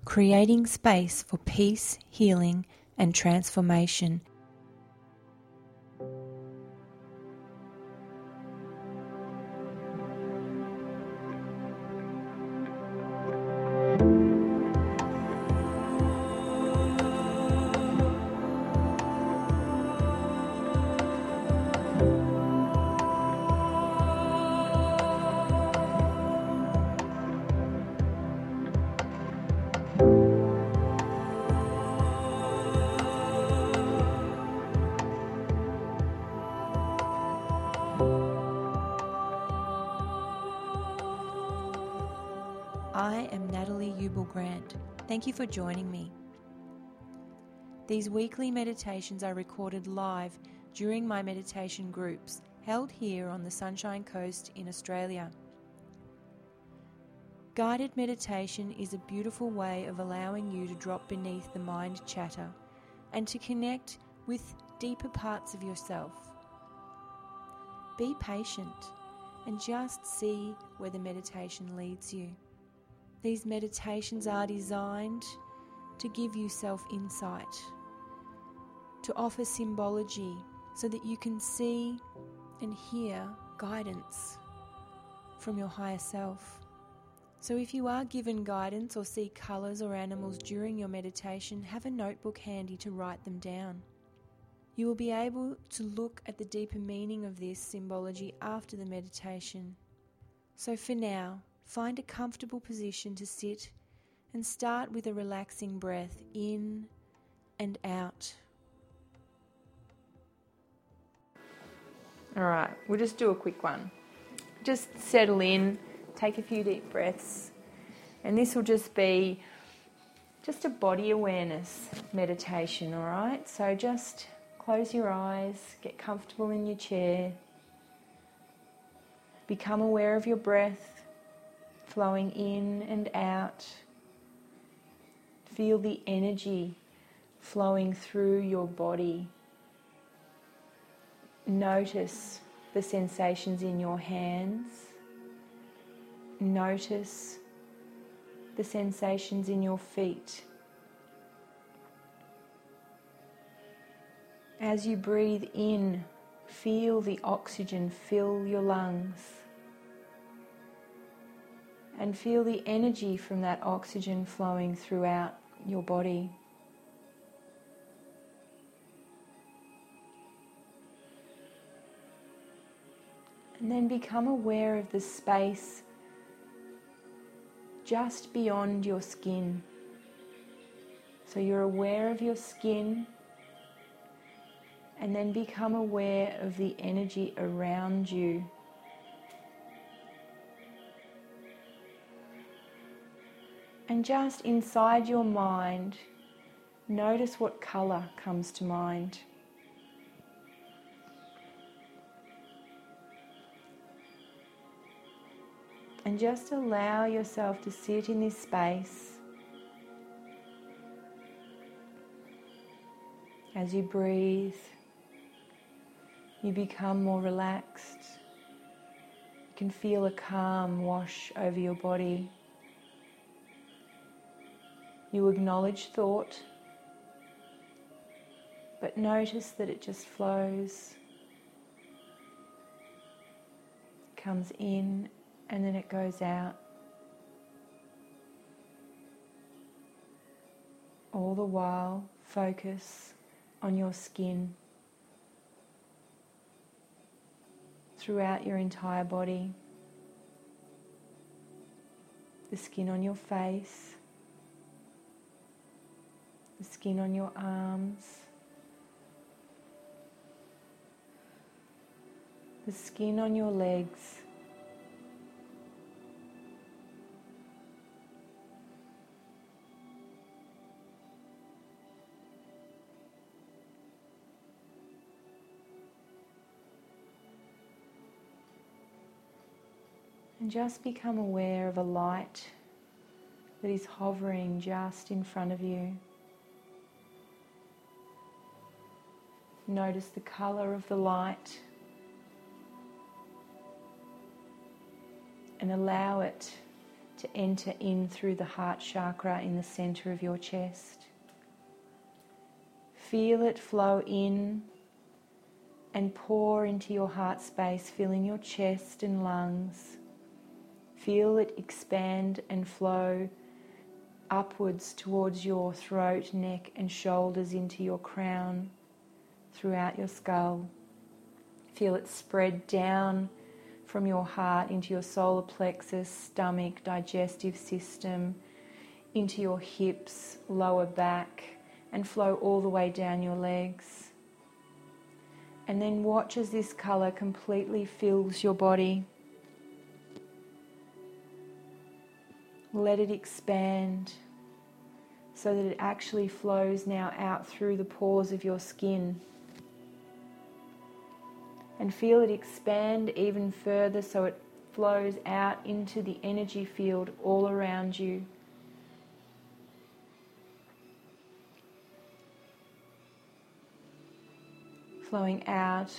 creating space for peace, healing, and transformation. I am Natalie Ubel-Grant. Thank you for joining me. These weekly meditations are recorded live during my meditation groups held here on the Sunshine Coast in Australia. Guided meditation is a beautiful way of allowing you to drop beneath the mind chatter and to connect with deeper parts of yourself. Be patient and just see where the meditation leads you. These meditations are designed to give you self-insight, to offer symbology so that you can see and hear guidance from your higher self. So if you are given guidance or see colours or animals during your meditation, have a notebook handy to write them down. You will be able to look at the deeper meaning of this symbology after the meditation. So for now, find a comfortable position to sit and start with a relaxing breath in and out. All right, we'll just do a quick one. Just settle in, take a few deep breaths, and this will just be just a body awareness meditation, all right? So just close your eyes, get comfortable in your chair, become aware of your breath, flowing in and out. Feel the energy flowing through your body. Notice the sensations in your hands. Notice the sensations in your feet. As you breathe in, feel the oxygen fill your lungs. And feel the energy from that oxygen flowing throughout your body. And then become aware of the space just beyond your skin. So you're aware of your skin, and then become aware of the energy around you. And just inside your mind, notice what colour comes to mind. And just allow yourself to sit in this space. As you breathe, you become more relaxed. You can feel a calm wash over your body. You acknowledge thought, but notice that it just flows, comes in, and then it goes out. All the while, focus on your skin throughout your entire body. The skin on your face, the skin on your arms, the skin on your legs, and just become aware of a light that is hovering just in front of you. Notice the colour of the light and allow it to enter in through the heart chakra in the center of your chest. Feel it flow in and pour into your heart space, filling your chest and lungs. Feel it expand and flow upwards towards your throat, neck and shoulders, into your crown, throughout your skull. Feel it spread down from your heart into your solar plexus, stomach, digestive system, into your hips, lower back, and flow all the way down your legs. And then watch as this colour completely fills your body. Let it expand so that it actually flows now out through the pores of your skin. And feel it expand even further so it flows out into the energy field all around you. Flowing out.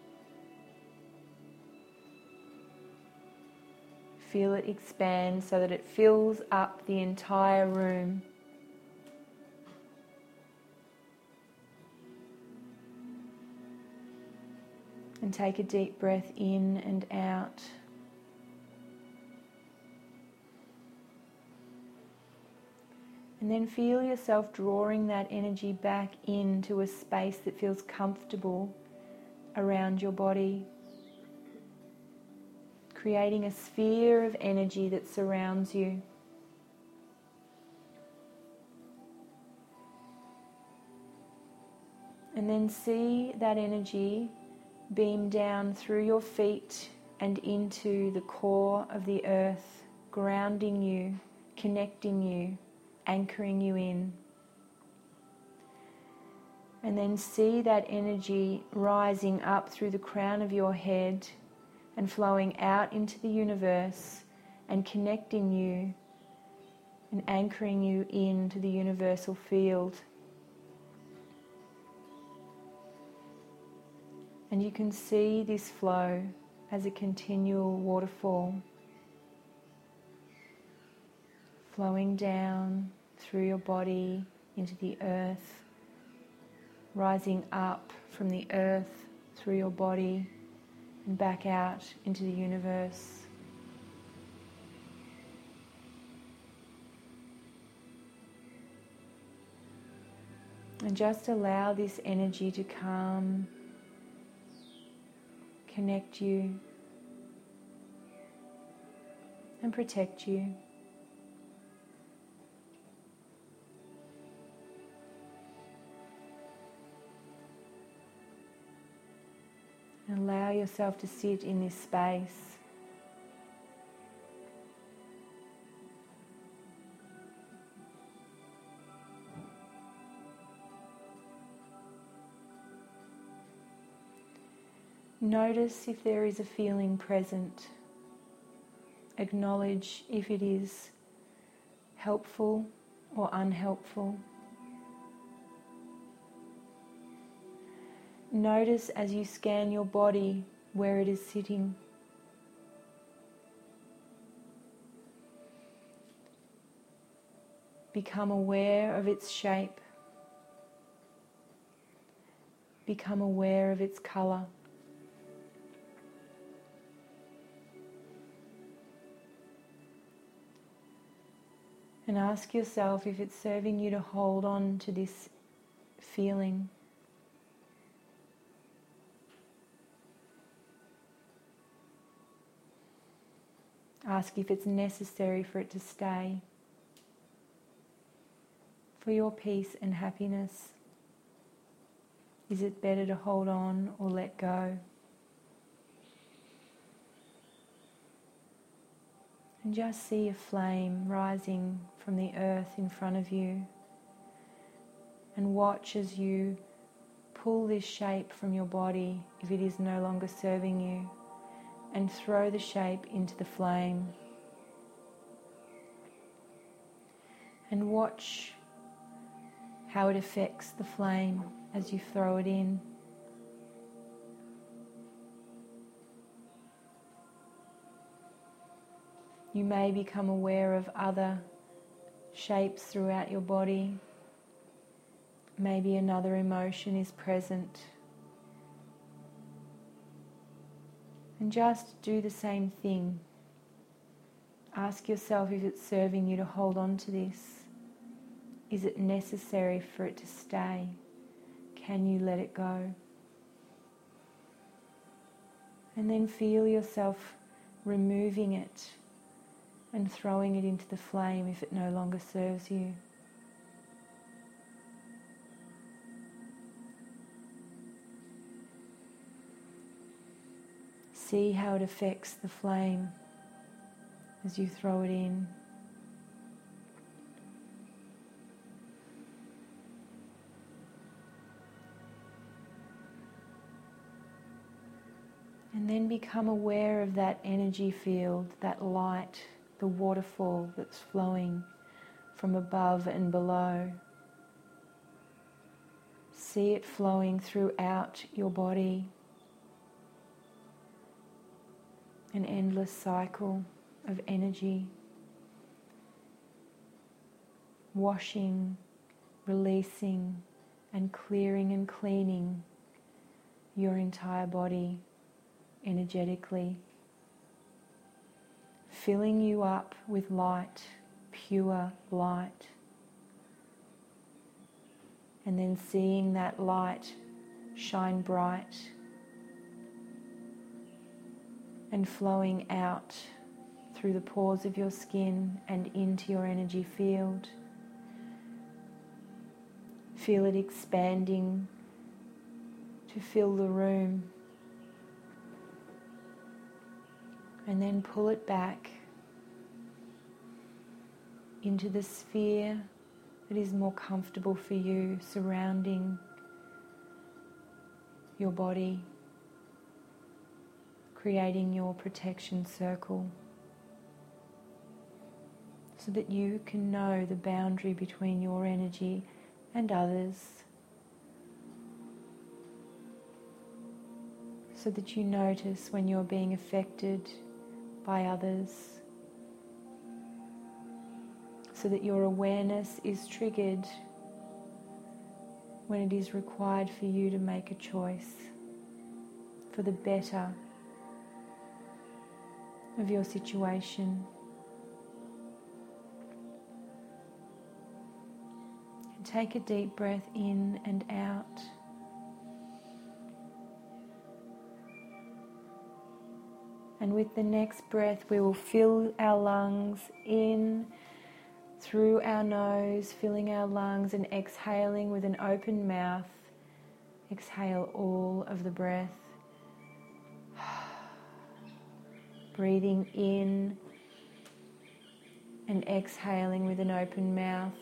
Feel it expand so that it fills up the entire room. And take a deep breath in and out. And then feel yourself drawing that energy back into a space that feels comfortable around your body, creating a sphere of energy that surrounds you. And then see that energy beam down through your feet and into the core of the earth, grounding you, connecting you, anchoring you in. And then see that energy rising up through the crown of your head and flowing out into the universe and connecting you and anchoring you into the universal field. And you can see this flow as a continual waterfall, flowing down through your body into the earth, rising up from the earth through your body and back out into the universe. And just allow this energy to come, connect you, and protect you. And allow yourself to sit in this space. Notice if there is a feeling present. Acknowledge if it is helpful or unhelpful. Notice as you scan your body where it is sitting. Become aware of its shape. Become aware of its colour. And ask yourself if it's serving you to hold on to this feeling. Ask if it's necessary for it to stay, for your peace and happiness. Is it better to hold on or let go? And just see a flame rising from the earth in front of you. And watch as you pull this shape from your body if it is no longer serving you, and throw the shape into the flame. And watch how it affects the flame as you throw it in. You may become aware of other shapes throughout your body. Maybe another emotion is present. And just do the same thing. Ask yourself if it's serving you to hold on to this. Is it necessary for it to stay? Can you let it go? And then feel yourself removing it and throwing it into the flame if it no longer serves you. See how it affects the flame as you throw it in. And then become aware of that energy field, that light, the waterfall that's flowing from above and below. See it flowing throughout your body. An endless cycle of energy, washing, releasing, and clearing and cleaning your entire body energetically, filling you up with light, pure light, and then seeing that light shine bright and flowing out through the pores of your skin and into your energy field. Feel it expanding to fill the room. And then pull it back into the sphere that is more comfortable for you, surrounding your body, creating your protection circle, so that you can know the boundary between your energy and others, so that you notice when you're being affected by others, so that your awareness is triggered when it is required for you to make a choice for the better of your situation. And take a deep breath in and out. And with the next breath, we will fill our lungs in through our nose, filling our lungs, and exhaling with an open mouth. Exhale all of the breath. Breathing in and exhaling with an open mouth.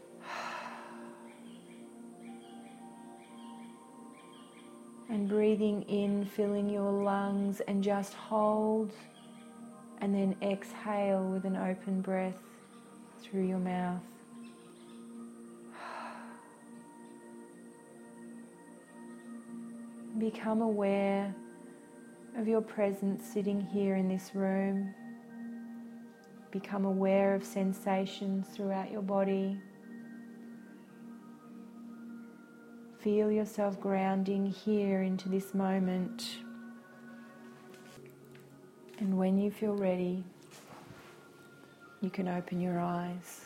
And breathing in, filling your lungs, and just hold, and then exhale with an open breath through your mouth. Become aware of your presence sitting here in this room. Become aware of sensations throughout your body. Feel yourself grounding here into this moment. And when you feel ready, you can open your eyes.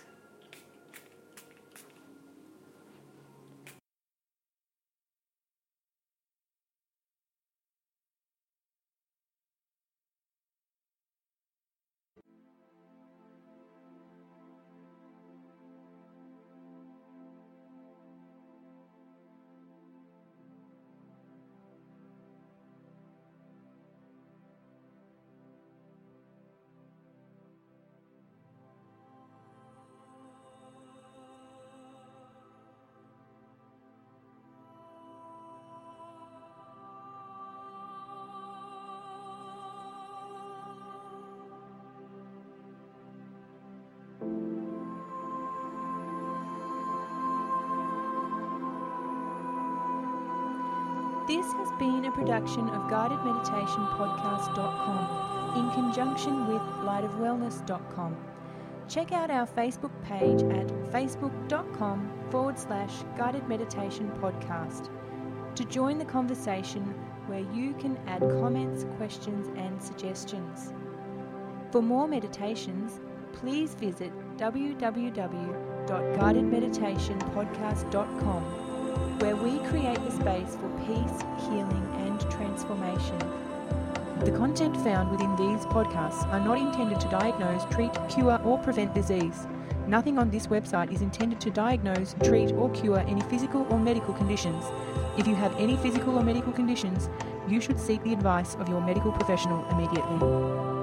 This has been a production of guidedmeditationpodcast.com. in conjunction with lightofwellness.com. Check out our Facebook page at facebook.com/guided meditation podcast to join the conversation where you can add comments, questions and suggestions. For more meditations, please visit www.guidedmeditationpodcast.com, where we create the space for peace, healing and transformation. The content found within these podcasts are not intended to diagnose, treat, cure or prevent disease. Nothing on this website is intended to diagnose, treat or cure any physical or medical conditions. If you have any physical or medical conditions, you should seek the advice of your medical professional immediately.